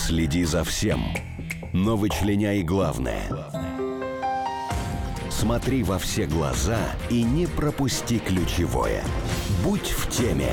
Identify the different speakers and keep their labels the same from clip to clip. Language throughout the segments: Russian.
Speaker 1: Следи за всем, но вычленяй главное. Смотри во все глаза и не пропусти ключевое. Будь в теме.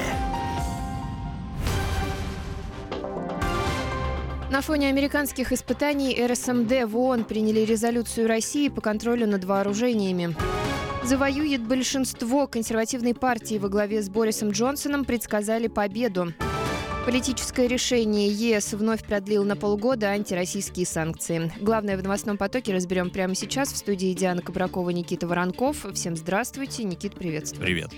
Speaker 2: На фоне американских испытаний РСМД в ООН приняли резолюцию России по контролю над вооружениями. Завоюет большинство. Консервативной партии во главе с Борисом Джонсоном предсказали победу. Политическое решение. ЕС вновь продлил на полгода антироссийские санкции. Главное в новостном потоке разберем прямо сейчас. В студии Диана Кабракова, Никита Воронков. Всем здравствуйте. Никит, приветствую.
Speaker 3: Привет.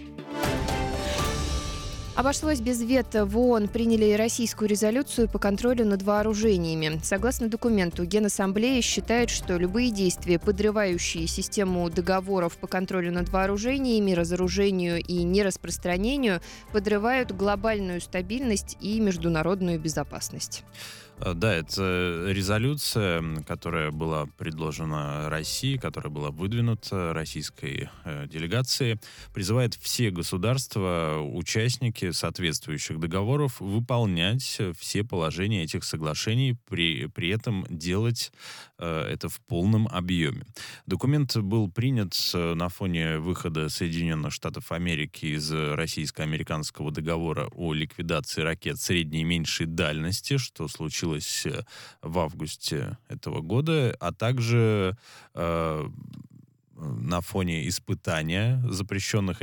Speaker 2: Обошлось без вето. В ООН приняли российскую резолюцию по контролю над вооружениями. Согласно документу, Генассамблея считает, что любые действия, подрывающие систему договоров по контролю над вооружениями, разоружению и нераспространению, подрывают глобальную стабильность и международную безопасность.
Speaker 3: Да, это резолюция, которая была предложена России, которая была выдвинута российской делегацией, призывает все государства, участники соответствующих договоров, выполнять все положения этих соглашений, при этом делать это в полном объеме. Документ был принят на фоне выхода Соединенных Штатов Америки из российско-американского договора о ликвидации ракет средней и меньшей дальности, что случилось в августе этого года, а также на фоне испытания, запрещенных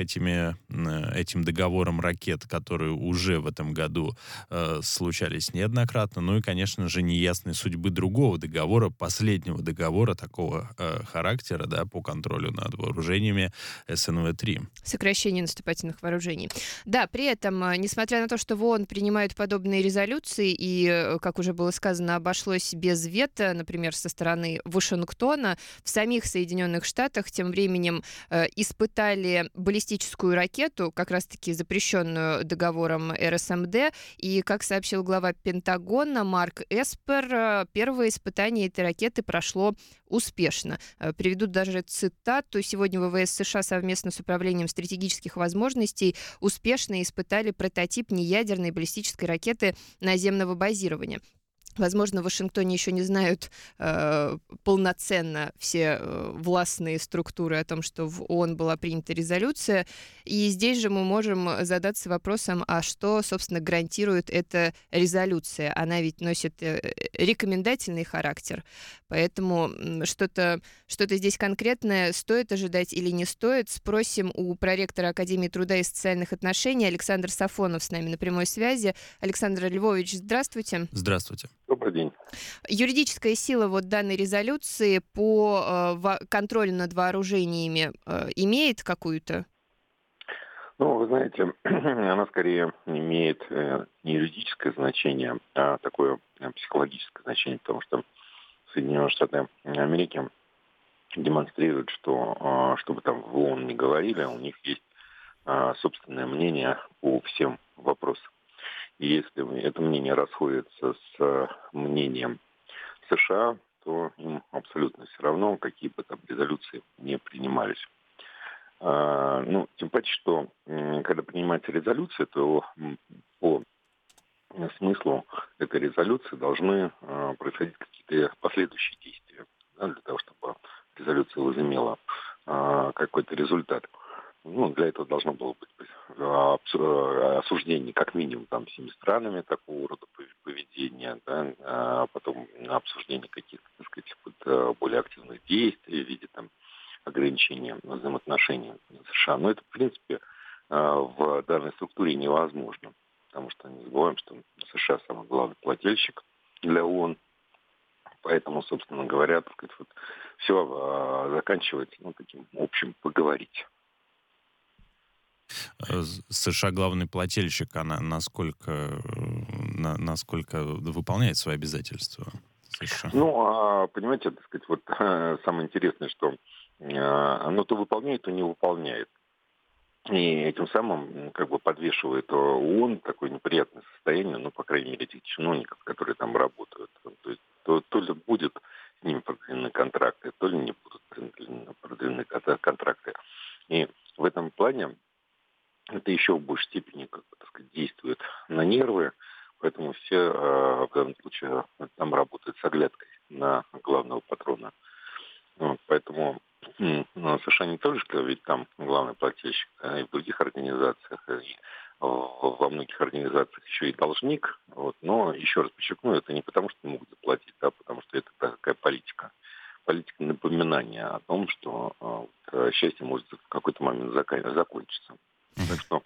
Speaker 3: этим договором ракет, которые уже в этом году случались неоднократно, ну и, конечно же, неясной судьбы другого договора, последнего договора такого характера, да, по контролю над вооружениями СНВ-3.
Speaker 2: Сокращение наступательных вооружений. Да, при этом, несмотря на то, что в ООН принимают подобные резолюции, и, как уже было сказано, обошлось без вето, например, со стороны Вашингтона, в самих Соединенных Штатах тем временем испытали баллистическую ракету, как раз-таки запрещенную договором РСМД. И, как сообщил глава Пентагона Марк Эспер, первое испытание этой ракеты прошло успешно. Приведу даже цитату. Сегодня ВВС США совместно с Управлением стратегических возможностей успешно испытали прототип неядерной баллистической ракеты наземного базирования. Возможно, в Вашингтоне еще не знают полноценно все властные структуры о том, что в ООН была принята резолюция. И здесь же мы можем задаться вопросом, а что, собственно, гарантирует эта резолюция? Она ведь носит рекомендательный характер, поэтому что-то здесь конкретное стоит ожидать или не стоит. Спросим у проректора Академии труда и социальных отношений. Александр Сафонов с нами на прямой связи. Александр Львович, здравствуйте.
Speaker 3: Здравствуйте.
Speaker 4: Добрый день.
Speaker 2: Юридическая сила вот данной резолюции по контролю над вооружениями имеет какую-то?
Speaker 4: Ну, вы знаете, она скорее имеет не юридическое значение, а такое психологическое значение, потому что Соединенные Штаты Америки демонстрируют, что, что бы там в ООН ни говорили, у них есть собственное мнение по всем вопросам. И если это мнение расходится с мнением США, то им абсолютно все равно, какие бы там резолюции не принимались. Ну, тем паче, что когда принимается резолюция, то по смыслу этой резолюции должны происходить какие-то последующие действия, да, для того, чтобы резолюция возымела какой-то результат. Ну, для этого должно было быть осуждение как минимум там всеми странами такого рода поведения, да, а потом обсуждение каких-то, так сказать, более активных действий в виде там ограничения взаимоотношений с США. Но это, в принципе, в данной структуре невозможно, потому что не забываем, что США самый главный плательщик для ООН. Поэтому, собственно говоря, так сказать, вот все заканчивается таким общим поговорить.
Speaker 3: США главный плательщик, она насколько выполняет свои обязательства США?
Speaker 4: Ну, понимаете, так сказать, вот самое интересное, что оно то выполняет, то не выполняет. И этим самым как бы подвешивает ООН такое неприятное состояние, ну, по крайней мере, этих чиновников, которые там работают. То есть то ли будет с ними продлены контракты, то ли не будут продлены контракты. И в этом плане это еще в большей степени, как бы, так сказать, действует на нервы, поэтому все в данном случае случае там работает с оглядкой на главного патрона. Вот, поэтому США не только ведь там главный плательщик, а и в других организациях, и во многих организациях еще и должник. Вот, но, еще раз подчеркну, это не потому, что не могут заплатить, а потому что это такая политика. Политика напоминания о том, что счастье может в какой-то момент закончиться. Так что,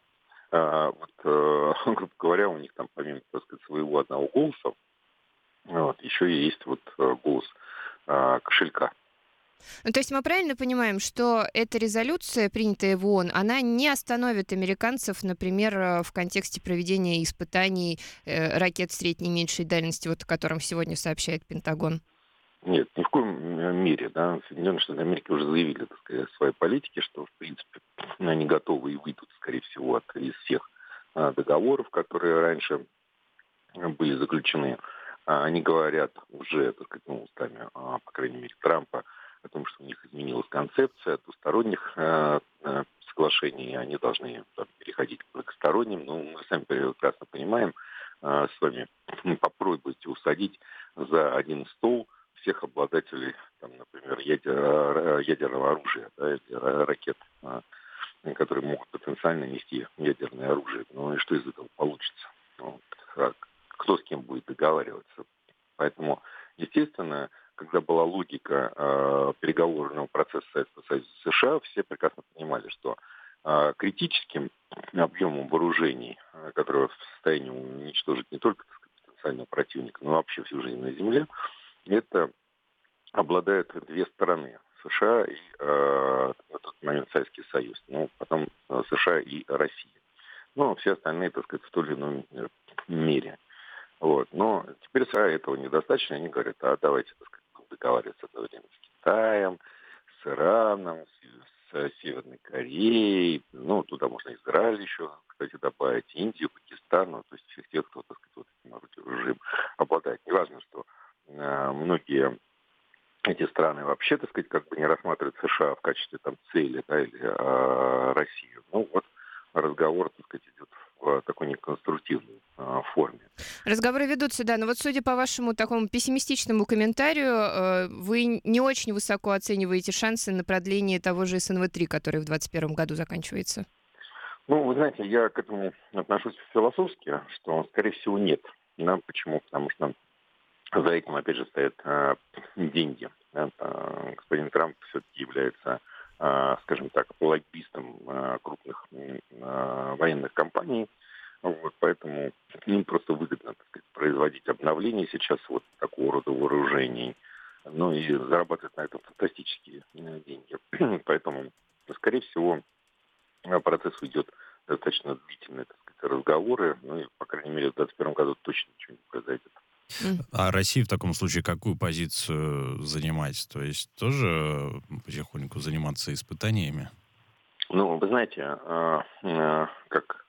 Speaker 4: грубо говоря, у них там помимо, так сказать, своего одного голоса, вот, еще и есть вот голос кошелька.
Speaker 2: Ну, то есть мы правильно понимаем, что эта резолюция, принятая в ООН, она не остановит американцев, например, в контексте проведения испытаний ракет средней и меньшей дальности, вот о котором сегодня сообщает Пентагон?
Speaker 4: Нет, ни в коем мере. Да. Соединенные Штаты Америки уже заявили, так сказать, в своей политике, что, в принципе, они готовы и выйдут, скорее всего, из всех договоров, которые раньше были заключены. Они говорят уже, так сказать, устами, по крайней мере, Трампа, о том, что у них изменилась концепция двусторонних соглашений, и они должны переходить к многосторонним. Но мы сами прекрасно понимаем, с вами попробуйте усадить за один стол всех обладателей, там, например, ядерного оружия, да, или ракет, которые могут потенциально нести ядерное оружие. Ну и что из этого получится? Ну, кто с кем будет договариваться? Поэтому, естественно, когда была логика переговорного процесса Советского Союза и США, все прекрасно понимали, что критическим объемом вооружений, которые в состоянии уничтожить не только, так сказать, потенциального противника, но вообще всю жизнь на Земле, это обладают две стороны. США и на тот момент Советский Союз, ну, потом США и Россия. Ну, все остальные, так сказать, в той или иной мере. Вот. Но теперь США этого недостаточно. Они говорят, давайте, так сказать, договариваться одновременно с Китаем, с Ираном, с Северной Кореей. Ну, туда можно Израиль еще, кстати, добавить, Индию, Пакистан, ну, то есть всех тех, кто, так сказать, вот этим оружием обладает. Неважно, что многие эти страны вообще, так сказать, как бы не рассматривают США в качестве там цели, да, или Россию. Ну, вот разговор, так сказать, идет в такой неконструктивной форме.
Speaker 2: Разговоры ведутся, да, но вот судя по вашему такому пессимистичному комментарию, вы не очень высоко оцениваете шансы на продление того же СНВ-3, который в 2021 году заканчивается.
Speaker 4: Ну, вы знаете, я к этому отношусь философски, что, скорее всего, нет. Да, почему? Потому что за этим, опять же, стоят деньги. Да. Господин Трамп все-таки является, скажем так, лоббистом крупных военных компаний. Вот, поэтому им просто выгодно, так сказать, производить обновления сейчас вот такого рода вооружений. Ну и зарабатывать на этом фантастические деньги. Поэтому, скорее всего, процесс идет достаточно длительные, так сказать, разговоры. Ну и, по крайней мере, в 2021 году точно ничего не произойдет.
Speaker 3: А Россия в таком случае какую позицию занимать? То есть тоже потихоньку заниматься испытаниями?
Speaker 4: Ну, вы знаете, как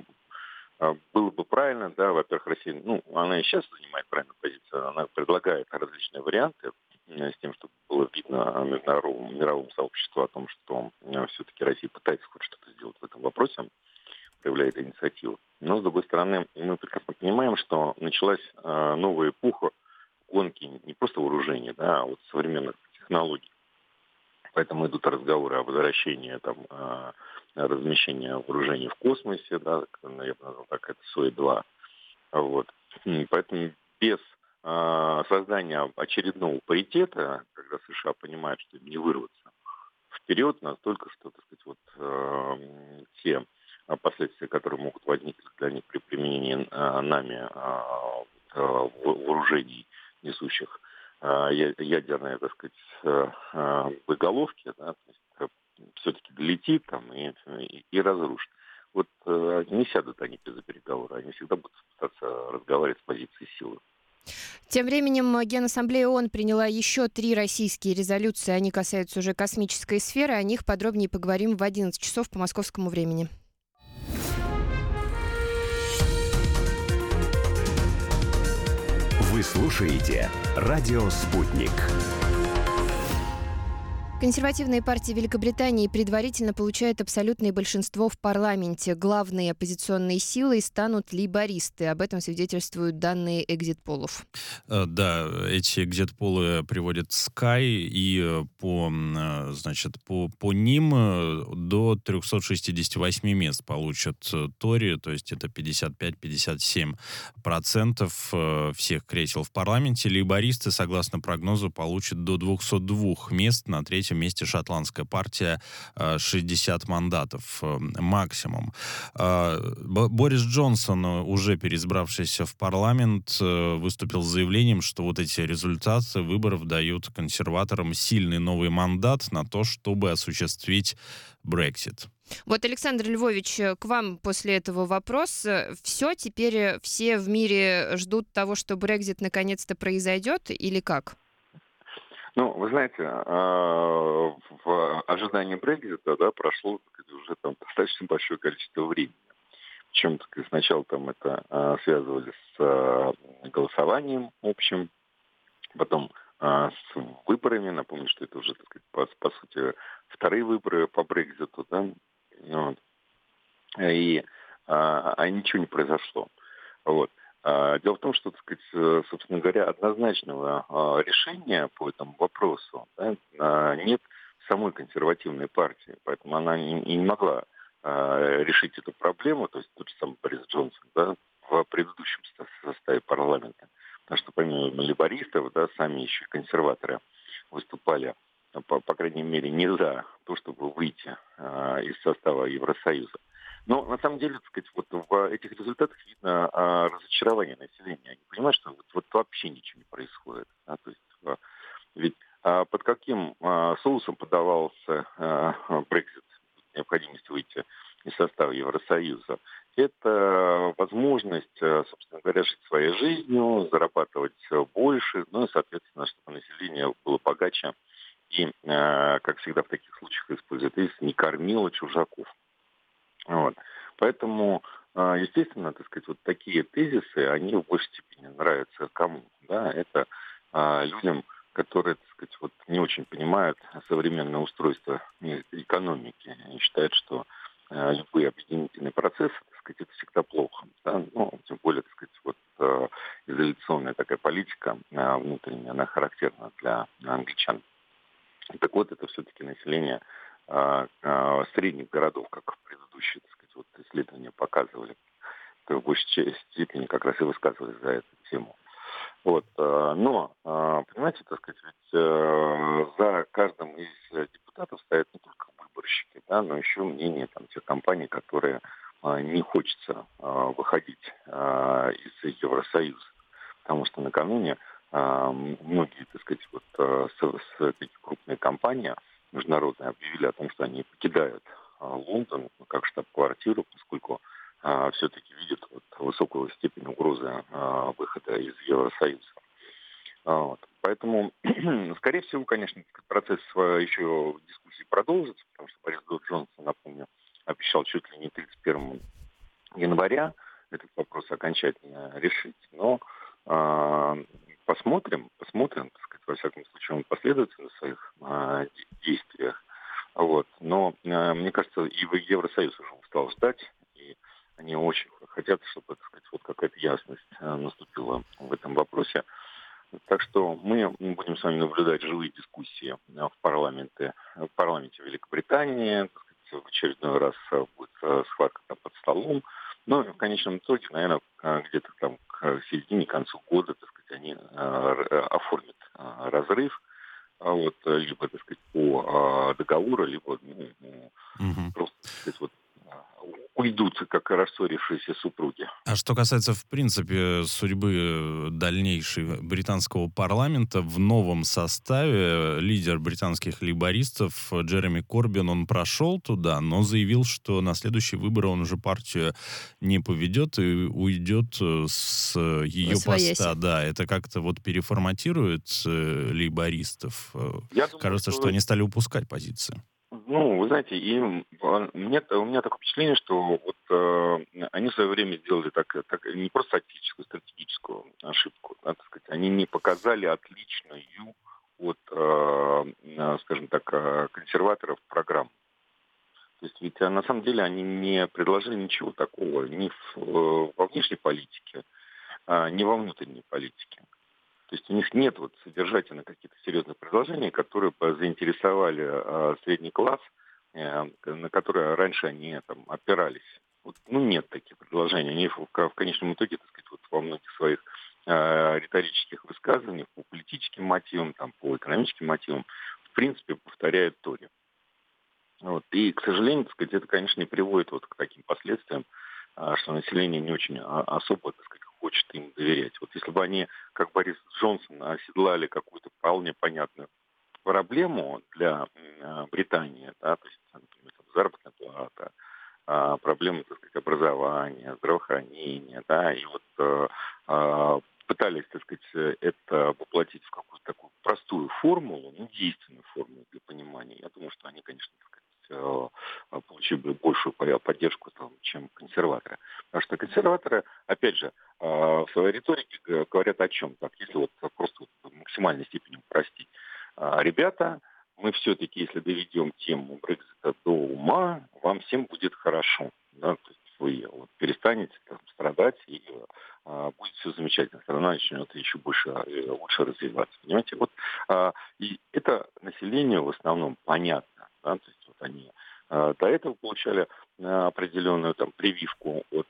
Speaker 4: было бы правильно, да, во-первых, Россия, ну, она и сейчас занимает правильную позицию, она предлагает различные варианты с тем, чтобы было видно мировому сообществу о том, что все-таки Россия пытается хоть что-то сделать в этом вопросе, проявляет инициативу. Но, с другой стороны, мы прекрасно понимаем, что началась новая эпоха гонки не просто вооружений, да, а вот современных технологий. Поэтому идут разговоры о возвращении там, размещения вооружений в космосе, да, я бы назвал так, это СОИ-2. Вот. Поэтому без создания очередного паритета, когда США понимают, что им не вырваться вперед, настолько, что, так сказать, вот те последствия, которые могут возникнуть для них при применении нами вооружений, несущих ядерные, так сказать, боеголовки, да, все-таки долетит там и разрушит. Вот не сядут они за переговоры, они всегда будут пытаться разговаривать с позиции силы.
Speaker 2: Тем временем Генассамблея ООН приняла еще 3 российские резолюции. Они касаются уже космической сферы. О них подробнее поговорим в 11 часов по московскому времени.
Speaker 1: Вы слушаете «Радио Спутник».
Speaker 2: Консервативные партии Великобритании предварительно получают абсолютное большинство в парламенте. Главные оппозиционные силы станут лейбористы. Об этом свидетельствуют данные экзит-полов.
Speaker 3: Да, эти экзит-полы приводит Sky, и по ним до 368 мест получат Тори, то есть это 55-57% всех кресел в парламенте. Лейбористы, согласно прогнозу, получат до 202 мест. На третьем месте шотландская партия, 60 мандатов максимум. Борис Джонсон, уже переизбравшийся в парламент, выступил с заявлением, что вот эти результаты выборов дают консерваторам сильный новый мандат на то, чтобы осуществить Brexit.
Speaker 2: Вот, Александр Львович, к вам после этого вопрос. Все, теперь все в мире ждут того, что Brexit наконец-то произойдет, или как?
Speaker 4: Ну, вы знаете, в ожидании Брексита, да, прошло уже там достаточно большое количество времени. Причем сначала там это связывали с голосованием общим, потом с выборами. Напомню, что это уже, так сказать, по сути, вторые выборы по Брекситу, да, вот. И ничего не произошло. Вот. Дело в том, что, так сказать, собственно говоря, однозначного решения по этому вопросу, да, нет в самой консервативной партии, поэтому она не могла решить эту проблему, то есть тот же самый Борис Джонсон, да, в предыдущем составе парламента. Потому что помимо лейбористов, да, сами еще консерваторы выступали, по крайней мере, не за то, чтобы выйти из состава Евросоюза. Но на самом деле, так сказать, вот в этих результатах видно разочарование населения. Они понимают, что вот вообще ничего не происходит. Да? То есть, ведь под каким соусом подавался Брексит, необходимость выйти из состава Евросоюза? Это возможность, собственно говоря, жить своей жизнью, зарабатывать больше, ну и, соответственно, чтобы население было богаче и, как всегда в таких случаях используют, не кормило чужаков. Вот. Поэтому, естественно, так сказать, вот такие тезисы, они в большей степени нравятся кому? Да? Это людям, которые, так сказать, вот не очень понимают современное устройство экономики. Они считают, что любые объединительные процессы, так сказать, это всегда плохо. Да? Ну, тем более, так сказать, вот изоляционная такая политика внутренняя, она характерна для англичан. Так вот, это все-таки население средних городов, как предыдущие, так сказать, вот исследования показывали, в большей степени как раз и высказывались за эту тему. Вот. Но, понимаете, так сказать, ведь за каждым из депутатов стоят не только выборщики, да, но еще мнение там, тех компаний, которые не хочется выходить из Евросоюза. Потому что накануне многие, так сказать, вот такие крупные компании международные объявили о том, что они покидают Лондон как штаб-квартиру, поскольку все-таки видят вот высокую степень угрозы выхода из Евросоюза. Вот. Поэтому, скорее всего, конечно, процесс еще дискуссий продолжится, потому что Борис Джонсон, напомню, обещал чуть ли не 31 января этот вопрос окончательно решить. Но посмотрим, так сказать, во всяком случае, он последовательно в своих действиях. Вот. Но, мне кажется, и в Евросоюз уже устал ждать, и они очень хотят, чтобы, так сказать, вот какая-то ясность наступила в этом вопросе. Так что мы будем с вами наблюдать живые дискуссии в парламенте Великобритании. Так сказать, в очередной раз будет схватка там под столом. Но в конечном итоге, наверное, где-то там к середине, к концу года, так сказать, они оформят разрыв, вот, либо, так сказать, по договору, либо просто, так сказать, вот, уйдут, как рассорившиеся супруги.
Speaker 3: А что касается, в принципе, судьбы дальнейшей британского парламента, в новом составе лидер британских лейбористов Джереми Корбин, он прошел туда, но заявил, что на следующие выборы он уже партию не поведет и уйдет с ее поста. Да, это как-то вот переформатирует лейбористов. Кажется, что они стали упускать позиции.
Speaker 4: Ну, вы знаете, у меня такое впечатление, что вот они в свое время сделали так не просто тактическую, стратегическую ошибку, да, так сказать, они не показали отличную от, скажем так, консерваторов программу. То есть ведь на самом деле они не предложили ничего такого ни во внешней политике, ни во внутренней политике. То есть у них нет вот содержательно каких-то серьезных предложений, которые бы заинтересовали средний класс, на которые раньше они там опирались. Вот, нет таких предложений. Они в конечном итоге, так сказать, вот во многих своих риторических высказываниях по политическим мотивам, там, по экономическим мотивам, в принципе, повторяют Тори. Вот. И, к сожалению, так сказать, это, конечно, не приводит вот к таким последствиям, что население не очень особо, так сказать, хочет им доверять. Вот если бы они, как Борис Джонсон, оседлали какую-то вполне понятную проблему для Британии, да, то есть, например, заработная плата, проблемы, так сказать, образования, здравоохранения, да, и вот пытались, так сказать, это воплотить в какую-то такую простую формулу, действенную формулу для понимания. Я думаю, что они, конечно, так сказать, получили бы большую поддержку, чем консерваторы. Потому что консерваторы, опять же, в своей риторике говорят о чем? Так, если вот просто в максимальной степени упростить. Ребята, мы все-таки, если доведем тему Брексита до ума, вам всем будет хорошо. Да? То есть вы вот перестанете страдать, и будет все замечательно. Страна начнет еще лучше развиваться. Понимаете? Вот, и это населению в основном понятно. Да? То есть вот они до этого получали определенную прививку от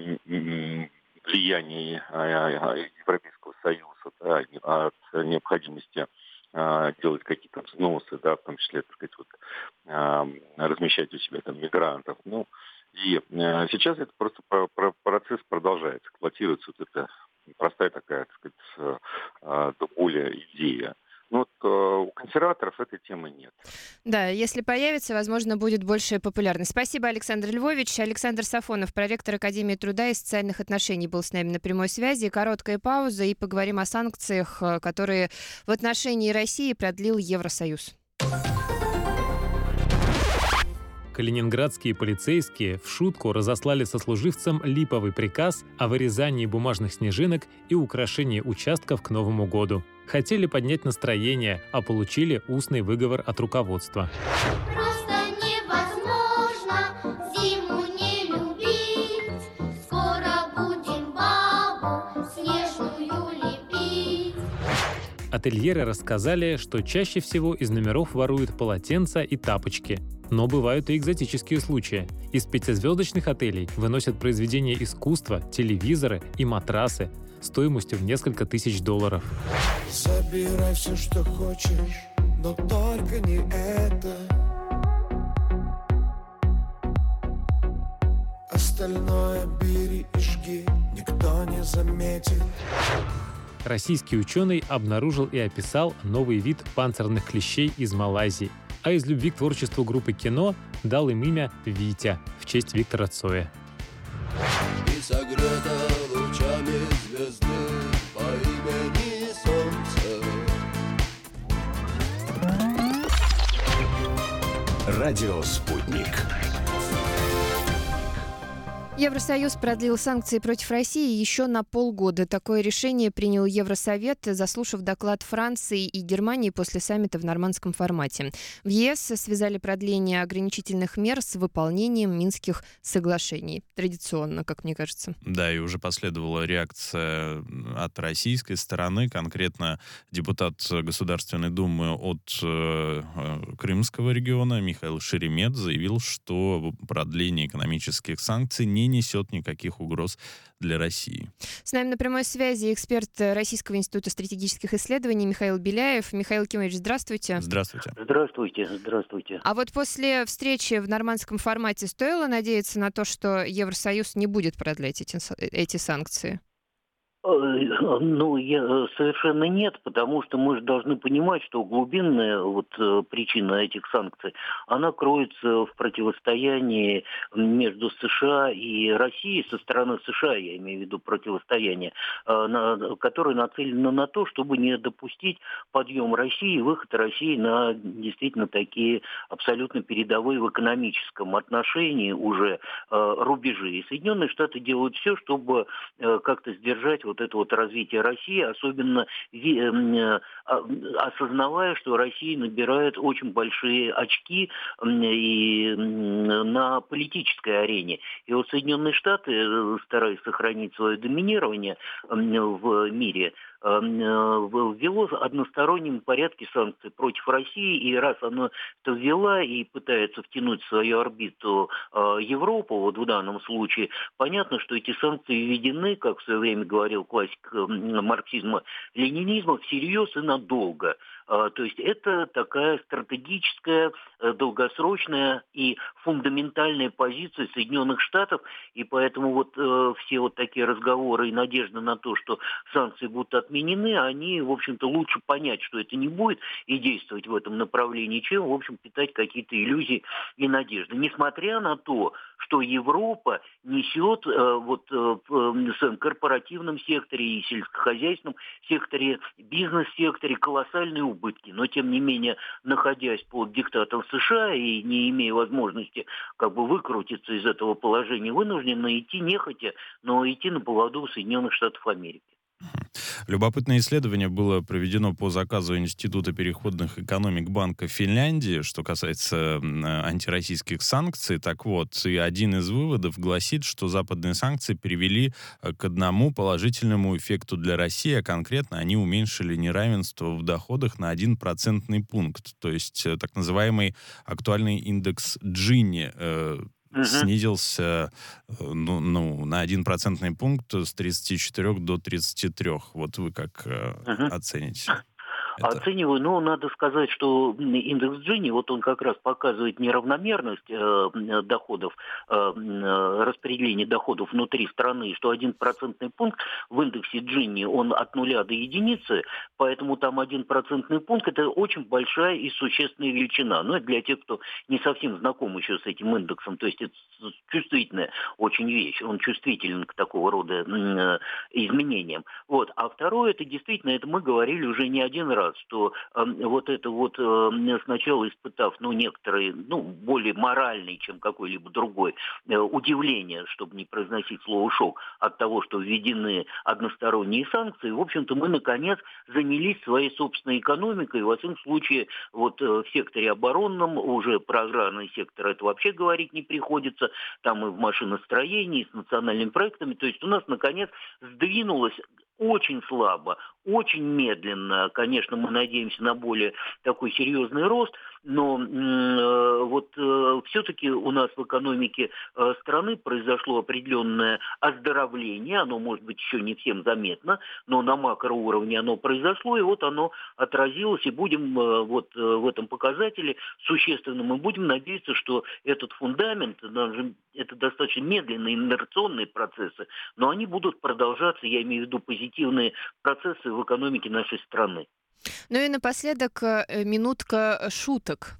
Speaker 4: влияния Европейского Союза, да, от необходимости делать какие-то взносы, да, в том числе, так сказать, вот, размещать у себя мигрантов. И сейчас это просто процесс продолжается, эксплуатируется вот эта простая такая, так сказать, до боли идея. У консерваторов этой темы нет.
Speaker 2: Да, если появится, возможно, будет большая популярность. Спасибо, Александр Львович. Александр Сафонов, проректор Академии труда и социальных отношений, был с нами на прямой связи. Короткая пауза, и поговорим о санкциях, которые в отношении России продлил Евросоюз.
Speaker 5: Калининградские полицейские в шутку разослали сослуживцам липовый приказ о вырезании бумажных снежинок и украшении участков к Новому году. Хотели поднять настроение, а получили устный выговор от руководства.
Speaker 6: Просто невозможно зиму не любить. Скоро будем бабу снежную лепить.
Speaker 5: Ательеры рассказали, что чаще всего из номеров воруют полотенца и тапочки. Но бывают и экзотические случаи. Из 5-звездочных отелей выносят произведения искусства, телевизоры и матрасы стоимостью в несколько тысяч $.
Speaker 7: Забирай все, что хочешь, но только не это. Остальное бери и жги, никто не заметит.
Speaker 5: Российский ученый обнаружил и описал новый вид панцирных клещей из Малайзии, а из любви к творчеству группы «Кино» дал им имя Витя в честь Виктора Цоя.
Speaker 7: И согрета лучами звезды по имени Солнце.
Speaker 1: Радио «Спутник».
Speaker 2: Евросоюз продлил санкции против России еще на полгода. Такое решение принял Евросовет, заслушав доклад Франции и Германии после саммита в нормандском формате. В ЕС связали продление ограничительных мер с выполнением Минских соглашений. Традиционно, как мне кажется.
Speaker 3: Да, и уже последовала реакция от российской стороны. Конкретно депутат Государственной Думы от Крымского региона Михаил Шеремет заявил, что продление экономических санкций не несет никаких угроз для России.
Speaker 2: С нами на прямой связи эксперт Российского института стратегических исследований Михаил Беляев. Михаил Кимович, здравствуйте.
Speaker 3: Здравствуйте.
Speaker 8: Здравствуйте.
Speaker 2: А вот после встречи в нормандском формате стоило надеяться на то, что Евросоюз не будет продлять эти санкции?
Speaker 8: Совершенно нет, потому что мы же должны понимать, что глубинная причина этих санкций, она кроется в противостоянии между США и Россией, со стороны США, я имею в виду противостояние, которое нацелено на то, чтобы не допустить подъем России, выход России на действительно такие абсолютно передовые в экономическом отношении уже рубежи. И Соединенные Штаты делают все, чтобы как-то сдержать вот это вот развитие России, особенно осознавая, что Россия набирает очень большие очки и на политической арене. И вот Соединенные Штаты, стараясь сохранить свое доминирование в мире, ввело в одностороннем порядке санкции против России, и раз оно это ввела и пытается втянуть в свою орбиту Европу, вот в данном случае, понятно, что эти санкции введены, как в свое время говорил классик марксизма-ленинизма, всерьез и надолго. То есть это такая стратегическая, долгосрочная и фундаментальная позиция Соединенных Штатов, и поэтому вот все вот такие разговоры и надежды на то, что санкции будут отменены, они, в общем-то, лучше понять, что это не будет, и действовать в этом направлении, чем, в общем, питать какие-то иллюзии и надежды. Несмотря на то, что Европа несет в своем корпоративном секторе и сельскохозяйственном секторе, бизнес-секторе колоссальные убытки. Но, тем не менее, находясь под диктатом США и не имея возможности как бы выкрутиться из этого положения, вынуждены идти нехотя, но идти на поводу Соединенных Штатов Америки.
Speaker 3: Любопытное исследование было проведено по заказу Института переходных экономик Банка Финляндии, что касается антироссийских санкций. Так вот, и один из выводов гласит, что западные санкции привели к одному положительному эффекту для России, а конкретно они уменьшили неравенство в доходах на 1 процентный пункт. То есть так называемый актуальный индекс Джинни снизился на 1 процентный пункт с 34 до 33. Вот вы как оцените это?
Speaker 8: Оцениваю, но надо сказать, что индекс Джинни, вот он как раз показывает неравномерность доходов, распределение доходов внутри страны, что 1 процентный пункт в индексе Джинни, он от 0 до единицы, поэтому там 1 процентный пункт, это очень большая и существенная величина. Но это для тех, кто не совсем знаком еще с этим индексом, то есть это чувствительная очень вещь, он чувствителен к такого рода изменениям. Вот. А второе, это действительно, это мы говорили уже не один раз, что сначала испытав, некоторые, более моральный, чем какой-либо другой, удивление, чтобы не произносить слово «шок», от того, что введены односторонние санкции, в общем-то, мы, наконец, занялись своей собственной экономикой, во всяком случае, в секторе оборонном, уже про аграрный сектор это вообще говорить не приходится, там и в машиностроении, и с национальными проектами, то есть у нас, наконец, сдвинулось очень слабо, очень медленно. Конечно, мы надеемся на более такой серьезный рост, но все-таки у нас в экономике страны произошло определенное оздоровление, оно, может быть, еще не всем заметно, но на макроуровне оно произошло, и вот оно отразилось, и будем в этом показателе существенно, мы будем надеяться, что этот фундамент, это достаточно медленные инерционные процессы, но они будут продолжаться, я имею в виду позитивные процессы в экономике нашей страны.
Speaker 2: Ну и напоследок минутка шуток.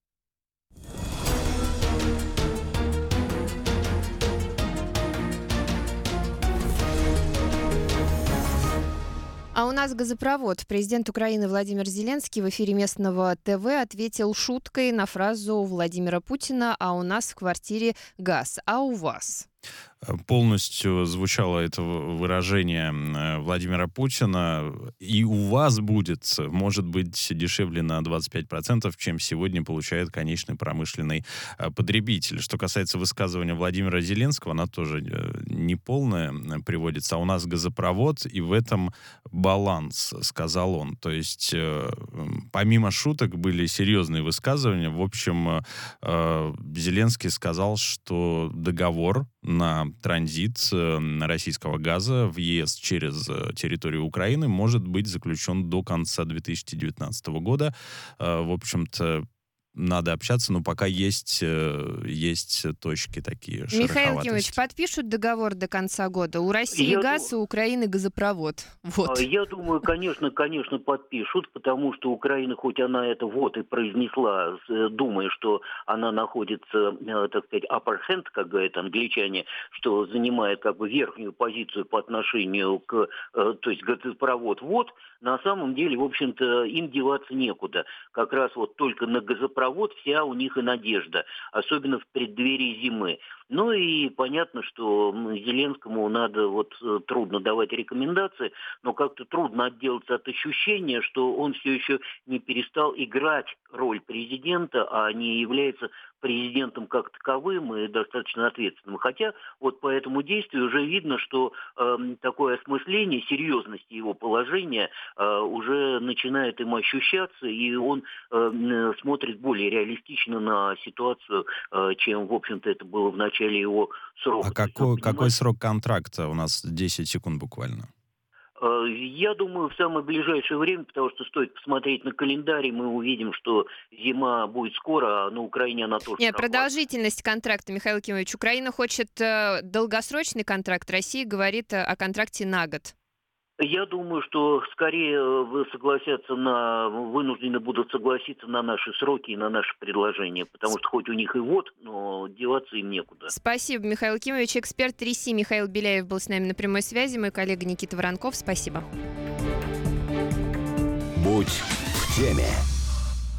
Speaker 2: А у нас газопровод. Президент Украины Владимир Зеленский в эфире местного ТВ ответил шуткой на фразу Владимира Путина: «А у нас в квартире газ, а у вас?»
Speaker 3: Полностью звучало это выражение Владимира Путина. И у вас будет, может быть, дешевле на 25%, чем сегодня получает конечный промышленный потребитель. Что касается высказывания Владимира Зеленского, она тоже неполная приводится. А у нас газопровод, и в этом баланс, сказал он. То есть, помимо шуток, были серьезные высказывания. В общем, Зеленский сказал, что договор на транзит российского газа в ЕС через территорию Украины может быть заключен до конца 2019 года. В общем-то, надо общаться, но пока есть точки такие шероховатости.
Speaker 2: Михаил Кимович, подпишут договор до конца года? У России газ, у Украины газопровод. Вот.
Speaker 8: Я думаю, конечно, подпишут, потому что Украина, хоть она это и произнесла, думая, что она находится, так сказать, upper hand, как говорят англичане, что занимает как бы верхнюю позицию по отношению к, то есть газопровод, на самом деле, в общем-то, им деваться некуда. Как раз только на газопровод вот вся у них и надежда, особенно в преддверии зимы. Ну и понятно, что Зеленскому надо, трудно давать рекомендации, но как-то трудно отделаться от ощущения, что он все еще не перестал играть роль президента, а не является президентом как таковым и достаточно ответственным. Хотя вот по этому действию уже видно, что такое осмысление серьезности его положения уже начинает им ощущаться, и он смотрит более реалистично на ситуацию, чем, в общем-то, это было в начале его срока.
Speaker 3: А какой срок контракта? У нас 10 секунд буквально.
Speaker 8: Я думаю, в самое ближайшее время, потому что стоит посмотреть на календарь, и мы увидим, что зима будет скоро, а на Украине она тоже.
Speaker 2: Нет, продолжительность контракта, Михаил Кимович. Украина хочет долгосрочный контракт, Россия говорит о контракте на год.
Speaker 8: Я думаю, что скорее вынуждены будут согласиться на наши сроки и на наши предложения, потому что хоть у них и но деваться им некуда.
Speaker 2: Спасибо, Михаил Кимович. Эксперт РИСИ Михаил Беляев был с нами на прямой связи. Мой коллега Никита Воронков. Спасибо.
Speaker 1: Будь в теме.